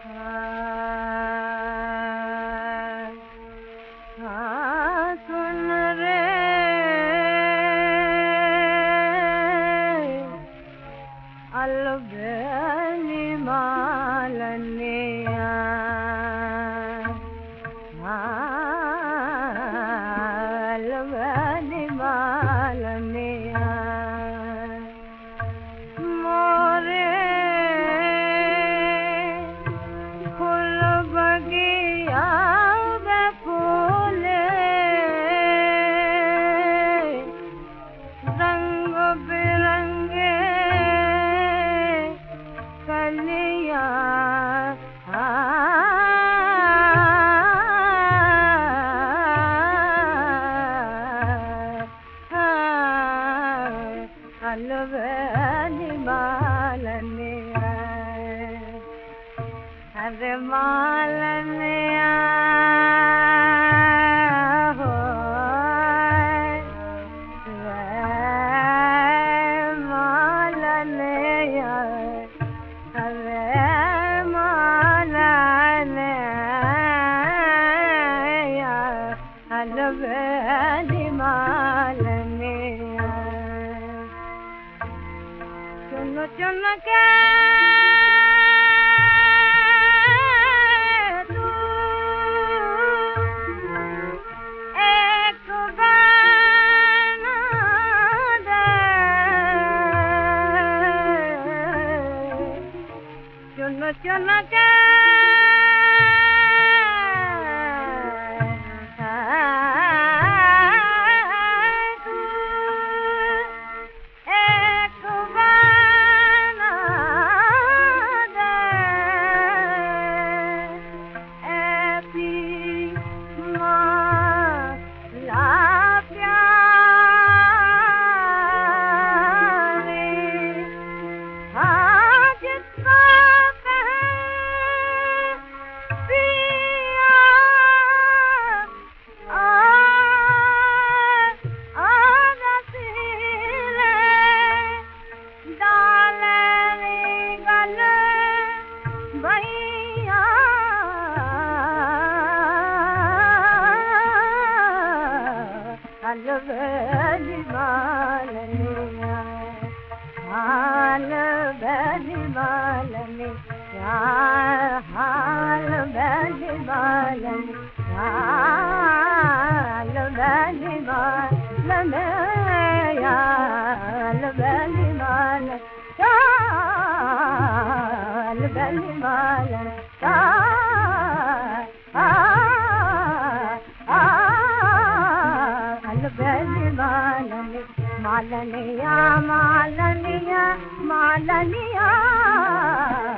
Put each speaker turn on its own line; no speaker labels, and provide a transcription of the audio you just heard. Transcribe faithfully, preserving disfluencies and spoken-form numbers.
हाँ, हाँ, सुन रे अलबेली मालनिया, हाँ, अलबेली मालनिया मोरे फूल बगिया में फूले रंग बिरंगे कलिया, अलबेली मालनिया, अरे मालनिया हो मालनिया, अरे मालनिया, अलबेली मालनिया चुन चुन के तू एक बना दे, चुन चुन के अलबेली मालनिया, अलबेली मालनिया, अलबेली मालनिया, अलबेली मालनिया, अलबेली मालनिया, अलबेली मालनिया, अलबेली मालनिया, मालनिया, मालनिया, मालनिया।